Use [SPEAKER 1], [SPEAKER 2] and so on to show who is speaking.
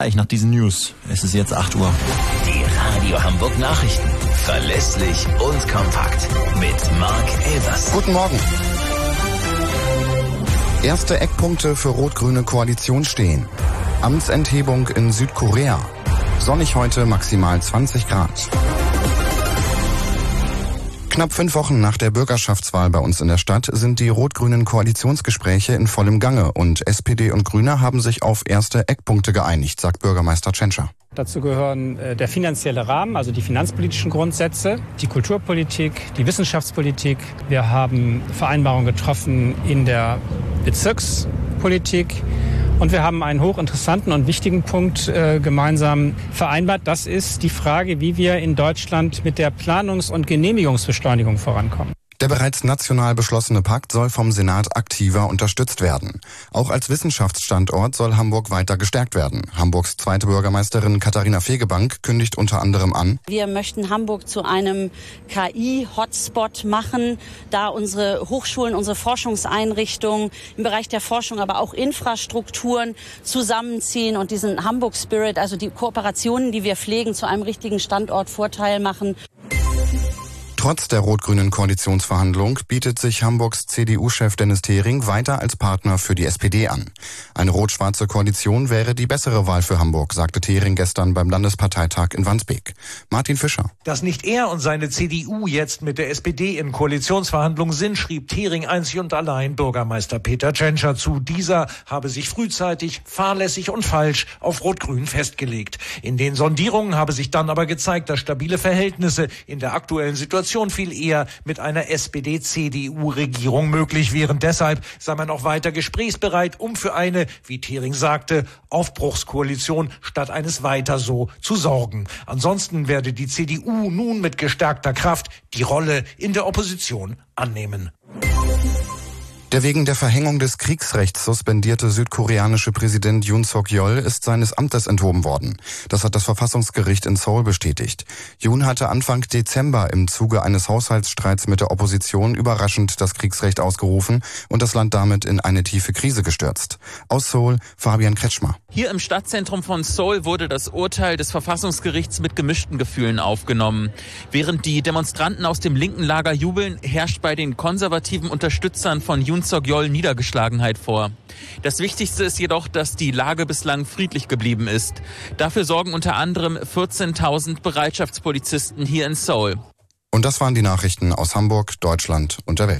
[SPEAKER 1] gleich nach diesen News. Es ist jetzt 8 Uhr.
[SPEAKER 2] Die Radio Hamburg Nachrichten. Verlässlich und kompakt. Mit Marc Elsass.
[SPEAKER 3] Guten Morgen. Erste Eckpunkte für rot-grüne Koalition stehen. Amtsenthebung in Südkorea. Sonnig heute, maximal 20 Grad. Knapp 5 Wochen nach der Bürgerschaftswahl bei uns in der Stadt sind die rot-grünen Koalitionsgespräche in vollem Gange und SPD und Grüne haben sich auf erste Eckpunkte geeinigt, sagt Bürgermeister Tschentscher.
[SPEAKER 4] Dazu gehören der finanzielle Rahmen, also die finanzpolitischen Grundsätze, die Kulturpolitik, die Wissenschaftspolitik. Wir haben Vereinbarungen getroffen in der Bezirkspolitik. Und wir haben einen hochinteressanten und wichtigen Punkt gemeinsam vereinbart. Das ist die Frage, wie wir in Deutschland mit der Planungs- und Genehmigungsbeschleunigung vorankommen.
[SPEAKER 3] Der bereits national beschlossene Pakt soll vom Senat aktiver unterstützt werden. Auch als Wissenschaftsstandort soll Hamburg weiter gestärkt werden. Hamburgs zweite Bürgermeisterin Katharina Fegebank kündigt unter anderem an:
[SPEAKER 5] Wir möchten Hamburg zu einem KI-Hotspot machen, da unsere Hochschulen, unsere Forschungseinrichtungen im Bereich der Forschung, aber auch Infrastrukturen zusammenziehen und diesen Hamburg-Spirit, also die Kooperationen, die wir pflegen, zu einem richtigen Standortvorteil machen.
[SPEAKER 3] Trotz der rot-grünen Koalitionsverhandlung bietet sich Hamburgs CDU-Chef Dennis Thering weiter als Partner für die SPD an. Eine rot-schwarze Koalition wäre die bessere Wahl für Hamburg, sagte Thering gestern beim Landesparteitag in Wandsbek. Martin Fischer.
[SPEAKER 6] Dass nicht er und seine CDU jetzt mit der SPD in Koalitionsverhandlungen sind, schrieb Thering einzig und allein Bürgermeister Peter Tschentscher zu. Dieser habe sich frühzeitig, fahrlässig und falsch auf Rot-Grün festgelegt. In den Sondierungen habe sich dann aber gezeigt, dass stabile Verhältnisse in der aktuellen Situation viel eher mit einer SPD-CDU-Regierung möglich wären. Deshalb sei man auch weiter gesprächsbereit, um für eine, wie Thering sagte, Aufbruchskoalition statt eines Weiter so zu sorgen. Ansonsten werde die CDU nun mit gestärkter Kraft die Rolle in der Opposition annehmen.
[SPEAKER 3] Der wegen der Verhängung des Kriegsrechts suspendierte südkoreanische Präsident Yoon Suk-yeol ist seines Amtes enthoben worden. Das hat das Verfassungsgericht in Seoul bestätigt. Yoon hatte Anfang Dezember im Zuge eines Haushaltsstreits mit der Opposition überraschend das Kriegsrecht ausgerufen und das Land damit in eine tiefe Krise gestürzt. Aus Seoul, Fabian Kretschmer.
[SPEAKER 7] Hier im Stadtzentrum von Seoul wurde das Urteil des Verfassungsgerichts mit gemischten Gefühlen aufgenommen. Während die Demonstranten aus dem linken Lager jubeln, herrscht bei den konservativen Unterstützern von Yoon Suk-yeol Niedergeschlagenheit vor. Das Wichtigste ist jedoch, dass die Lage bislang friedlich geblieben ist. Dafür sorgen unter anderem 14.000 Bereitschaftspolizisten hier in Seoul.
[SPEAKER 3] Und das waren die Nachrichten aus Hamburg, Deutschland und der Welt.